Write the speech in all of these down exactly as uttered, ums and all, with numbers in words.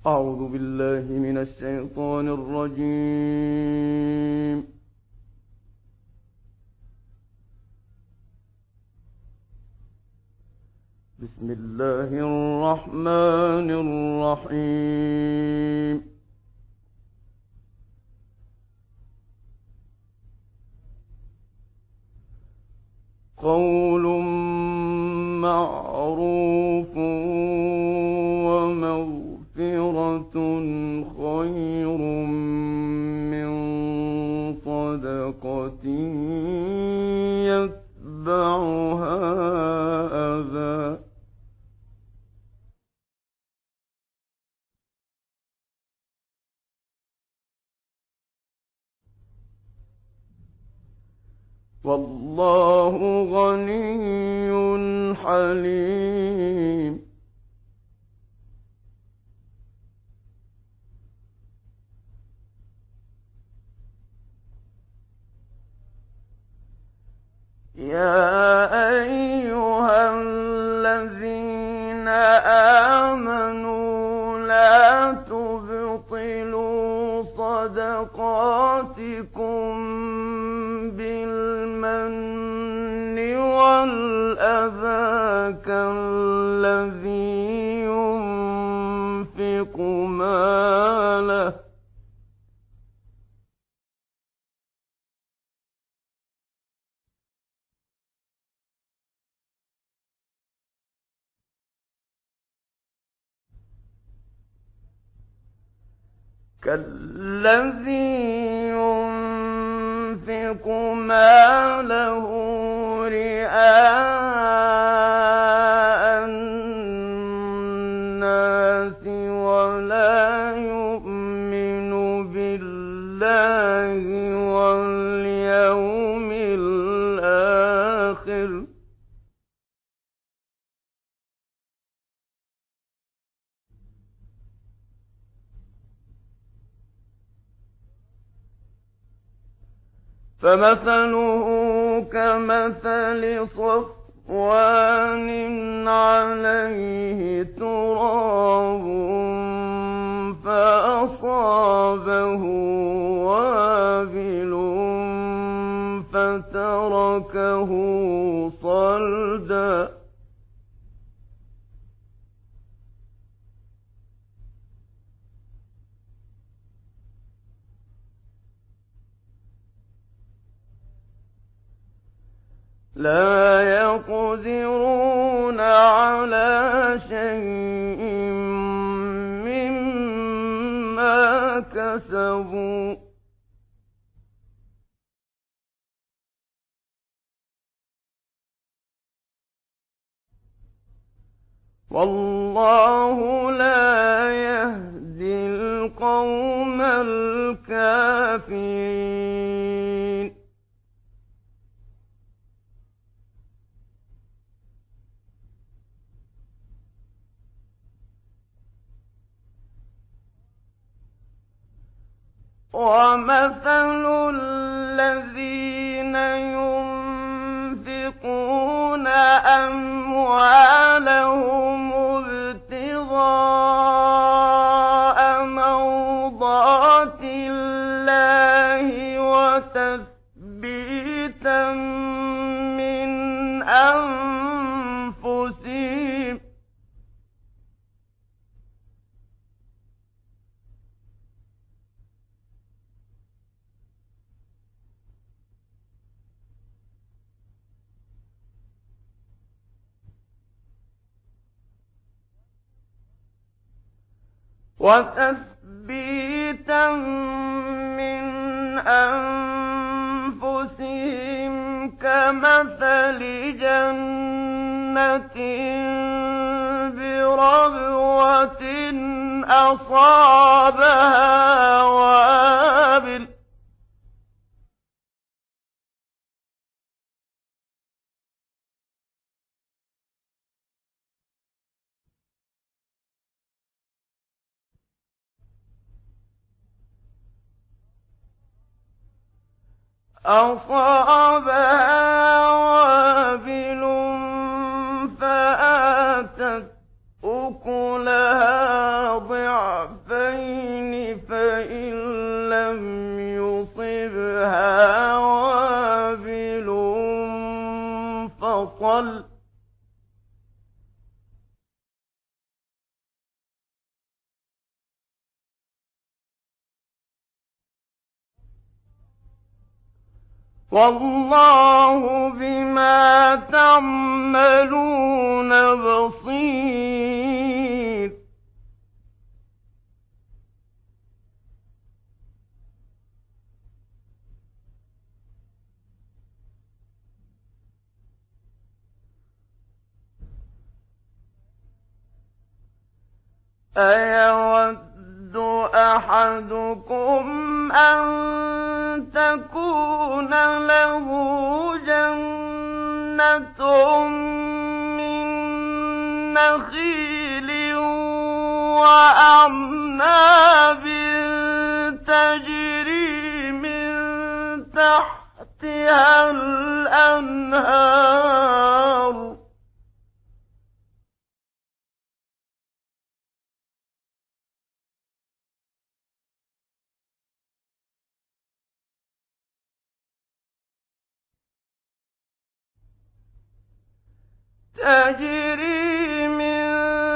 أعوذ بالله من الشيطان الرجيم. بسم الله الرحمن الرحيم. قول معروف ومغفرة خير من صدقة يتبعها أذى. والله غني حليم. يا أيها الذين آمنوا لا تبطلوا صدقاتكم بالمن والأذى كالذي ينفق ماله كالذي ينفق ماله رئاء الناس ولا يؤمن بالله واليوم الآخر فمثله كمثل صفوان عليه تراب فأصابه وابل فتركه صلدا. لا يقدرون على شيء مما كسبوا والله لا يهدي القوم الكافرين. ومثل الذين ينفقون أموالهم ابتغاء مرضات الله وتثبيتا من أنفسهم وتثبيتا من أنفسهم كمثل جنة بربوة أصابها وابل أصابها وابل فآتت أكلها ضعفين فطل والله بما تعملون بصير أيود أحدكم أن تكون له جنة من نخيل وأعناب تجري من تحتها الأنهار تجري من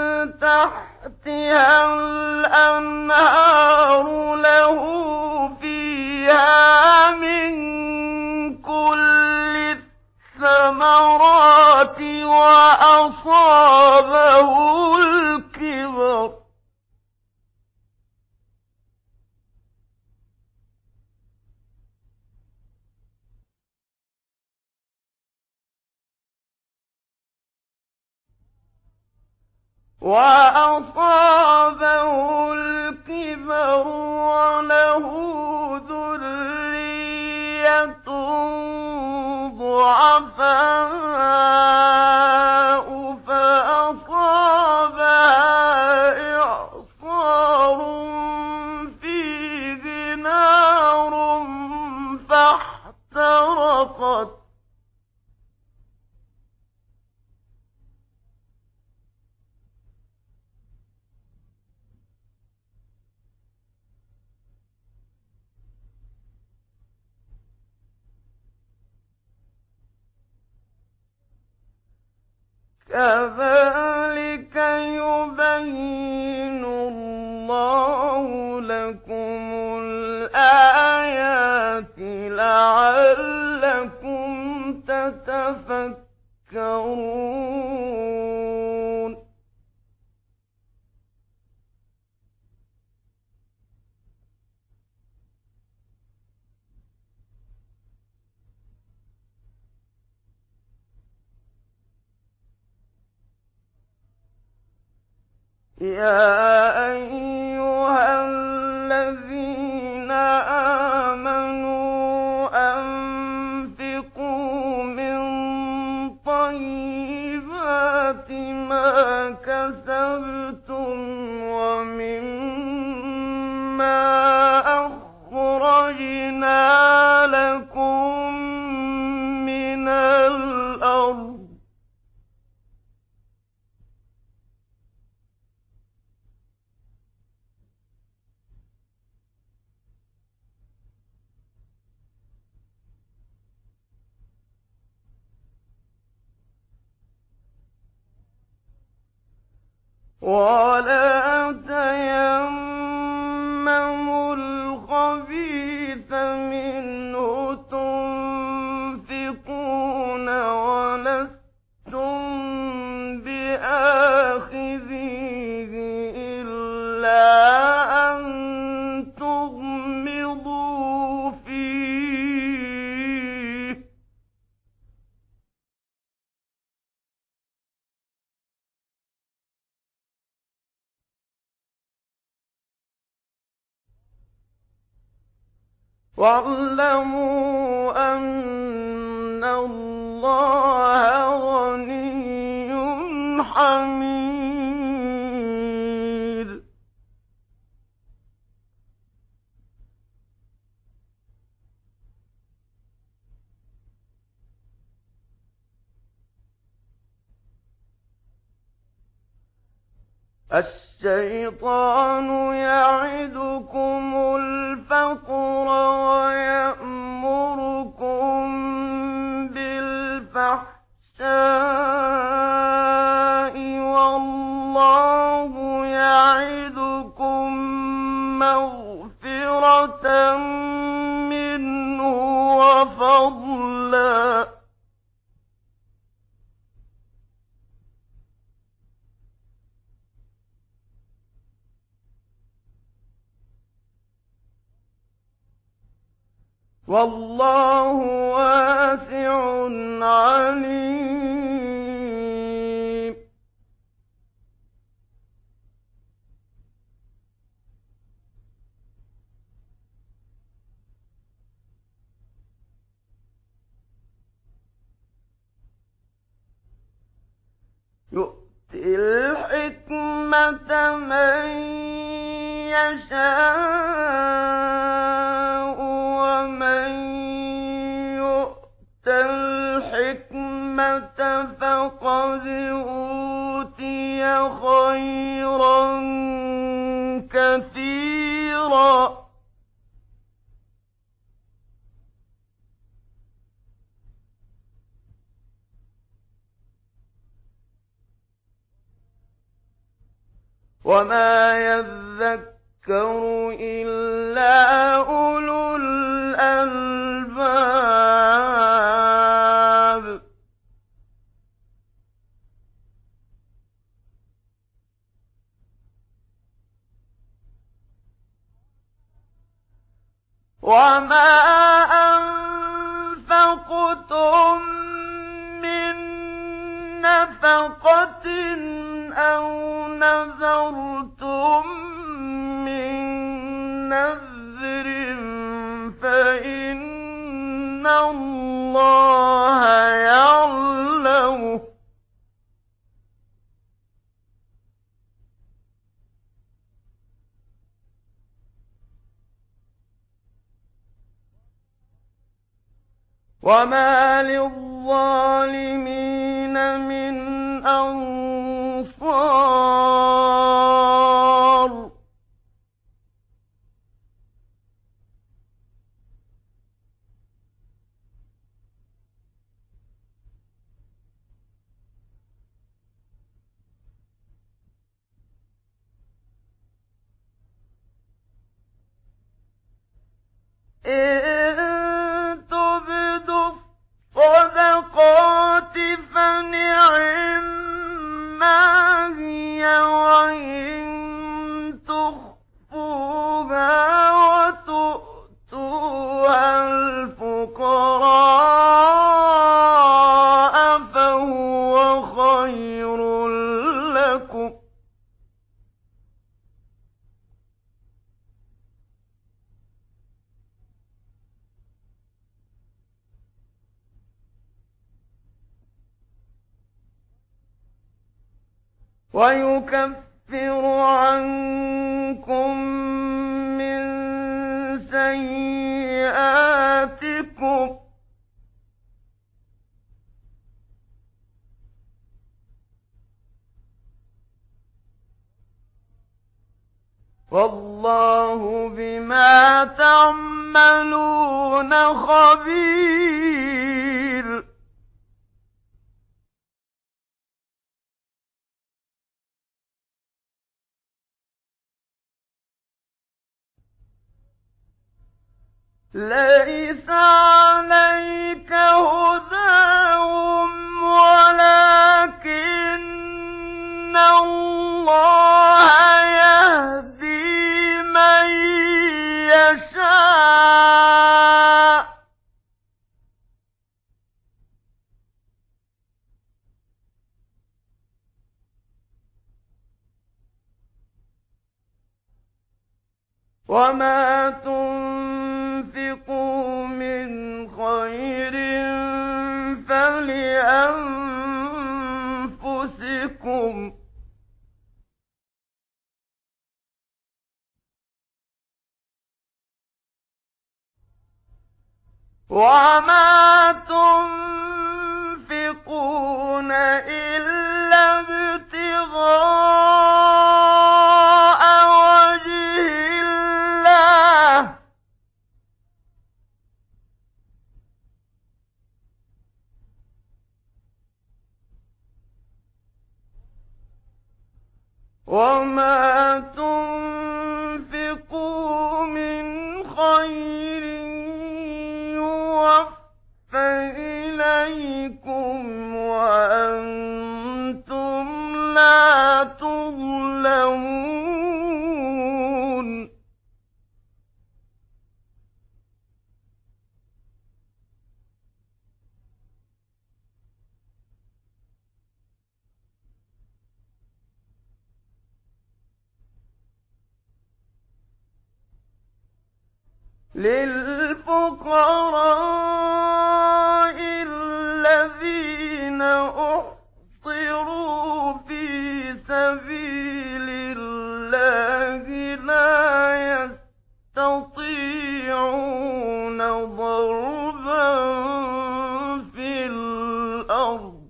تحتها الأنهار له فيها من كل الثمرات وأصابه الكبر وأصابه الكبر وله ذرية ضعفاء فأصابها إعصار فيه نار فاحترقت كذلك يبين الله لكم الآيات لعلكم تتفكرون يا أيها الذين آمنوا أنفقوا من طيبات ما كسبتم ومما أخرجنا لكم من الأرض ولا تيمموا الخبيث منه تنفقون ولستم بآخذيه إلا أن تغمضوا فيه واعلموا أن الله غني حميد الشيطان يعدكم الفقر ويأمركم بالفحشاء الفحشاء والله يعدكم مغفرة منه وفضلا والله واسع عليم يؤتي الحكمة من يشاء ومن يؤت الحكمة فقد أوتي خيرا كثيرا وما يذكر إلا أولو الألباب وما أنفقتم من نفقة أو نذرتم من نذر فإن الله يعلمه وما للظالمين من أنصار إن تبدوا الصدقات فنعما هي وإن تخفوها وتؤتوها الفقراء فهو خير لكم ويكفر عنكم من سيئاتكم والله بما تعملون خبير ليس عليك هداهم ولكن الله يهدي من يشاء وما تنفقوا من خير فلأنفسكم وما تنفقون إلا ابتغاء وجه الله وما تنفقوا من خير يوفى إليكم وأنتم لا تظلمون. للفقراء الذين أحصروا في سبيل الله لا يستطيعون ضربا في الأرض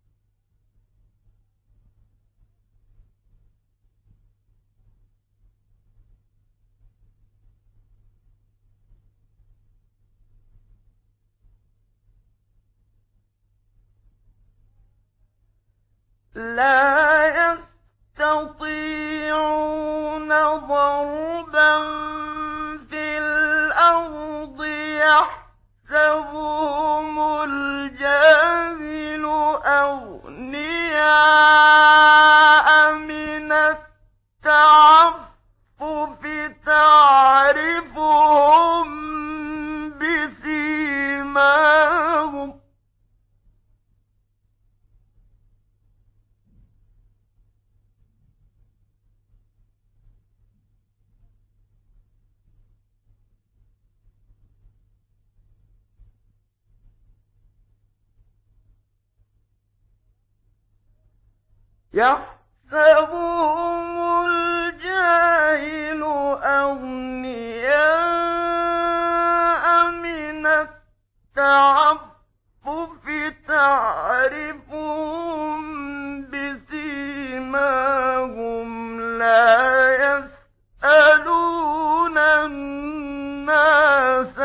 لا يستطيعون ضربا في الأرض يحسبهم الجاهل أغنياء من التعفف تعرفهم بسيماهم يحسبهم الجاهل أغنياء من التعفف تعرفهم بسيماهم لا يسألون الناس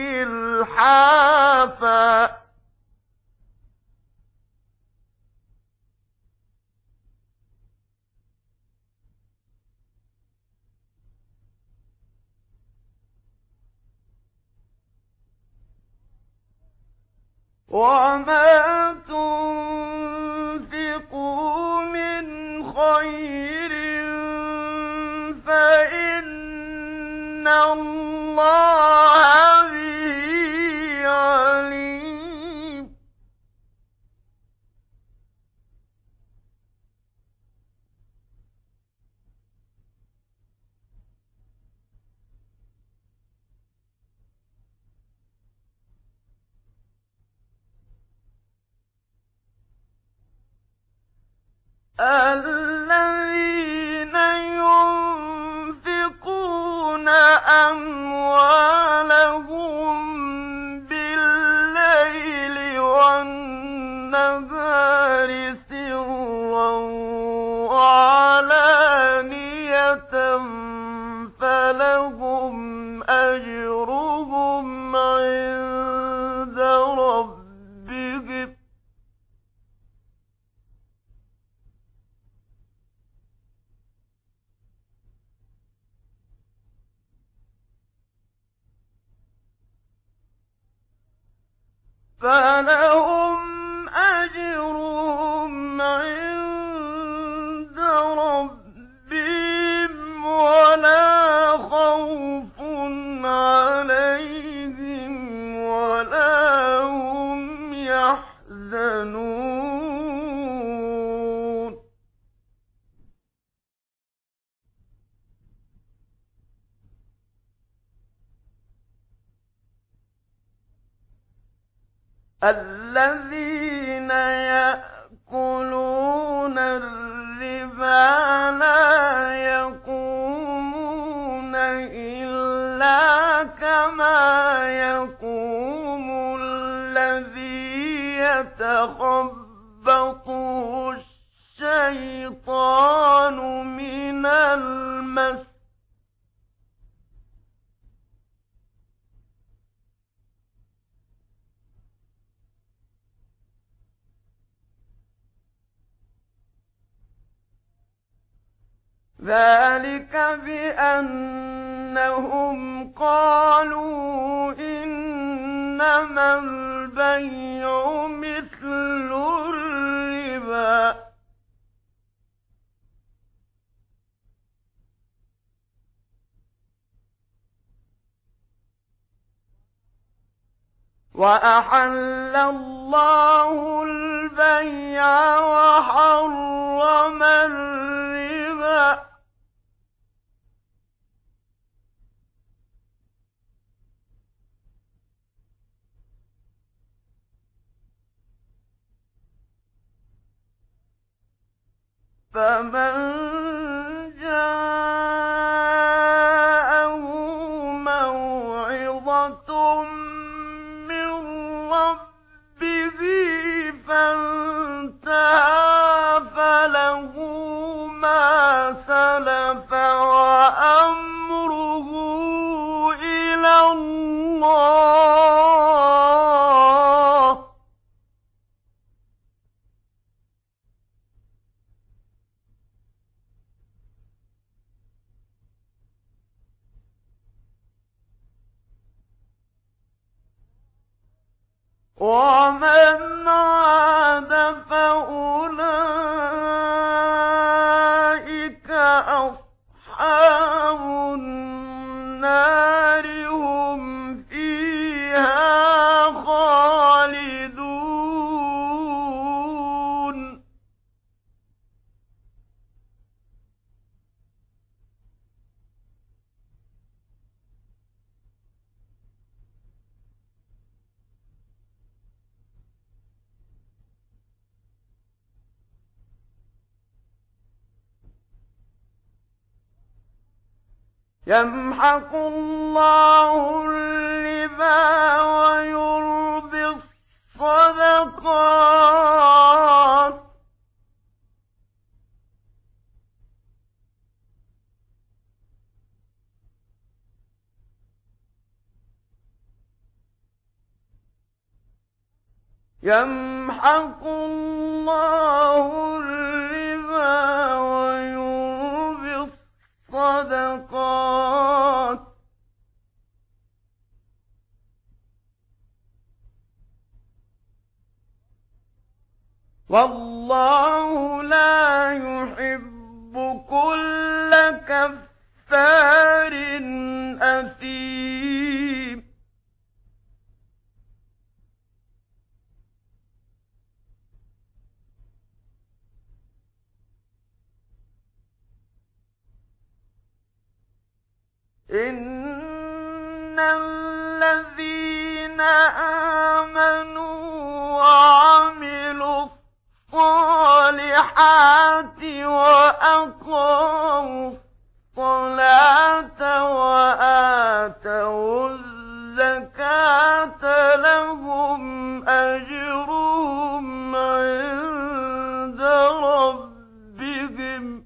إلحافا وما تنفقوا من خير فإن الله به عليم. الذين ينفقون أموالهم بالليل والنهار سرا وعلانية فلهم أجرهم عند ربهم فلهم أجرهم عند ربهم ولا خوف عليهم ولا هم يحزنون. الذين يأكلون الربا لا يقومون إلا كما يقوم الذي يتخبطه الشيطان من المس ذلك بأنهم قالوا إنما البيع مثل الربا وأحل الله البيع وحرم الربا فمن جاءه موعظة من ربه فانتهى فله ما سلف وأمره إلى الله ومن عاد فأولئك أصحاب النار هم فيها خالدون يمحق الله الربا ويربي الصدقات يمحق الله الربا ويربي الصدقات والله لا يحب كل كفار أثيم إن الذين آمنوا وعملوا الصالحات وأقاموا الصلاة وآتوا الزكاة لهم أجرهم عند ربهم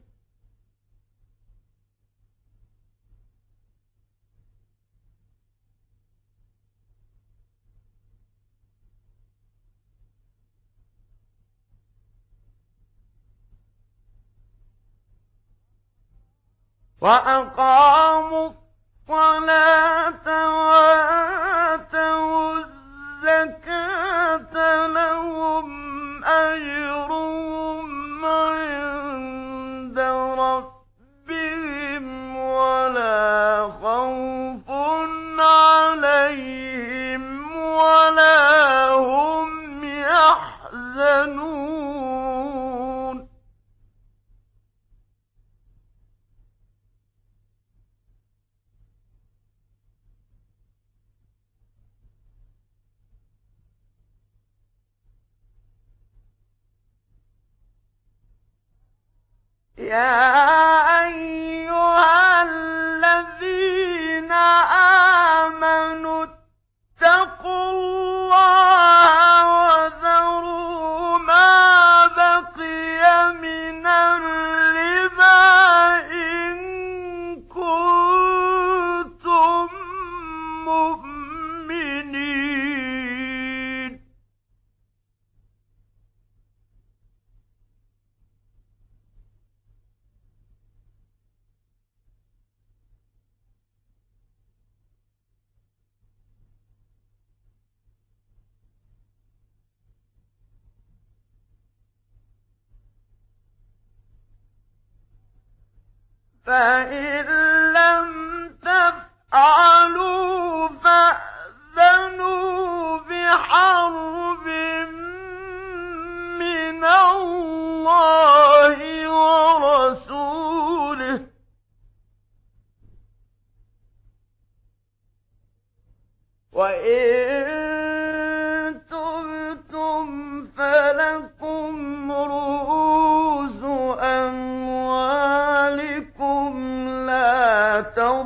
وأقاموا الصلاة وآتوا الزكاة لهم أجرهم عند ربهم ولا خوف عليهم ولا هم يحزنون يا أيها الذين آمنوا اتقوا الله وذروا ما بقي من الربا إن كنتم مؤمنين فإن لم تفعلوا فأذنوا بحرب من الله ورسوله، وإن تبتم فلكم رؤوس أموالكم لا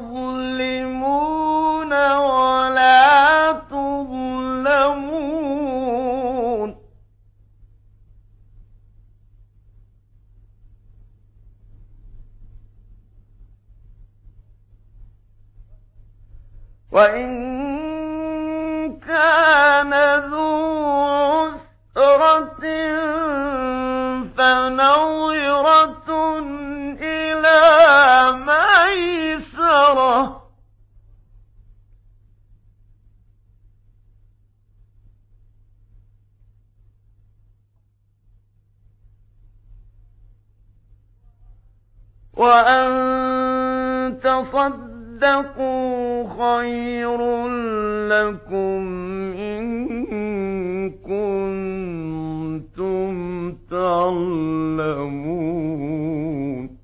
تظلمون ولا تظلمون. وإن كان ذو عسرة فنظرة إلى ميسرة، وأن تصدقوا خير لكم إن كنتم تعلمون.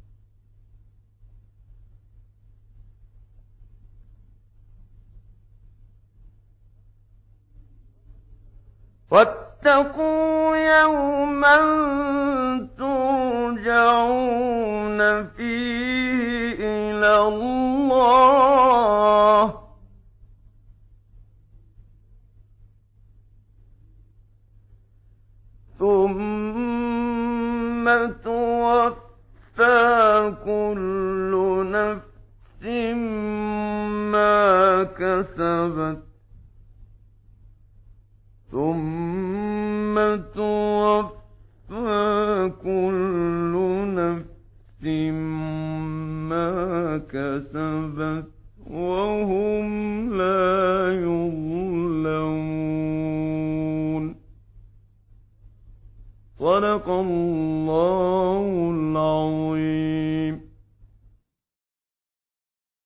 واتقوا يوما ترجعون فيه إلى الله، ثم توفى كل نفس ما كسبت ثم توفى كل نفس ما كسبت وهم لا يظلمون. صدق الله العظيم.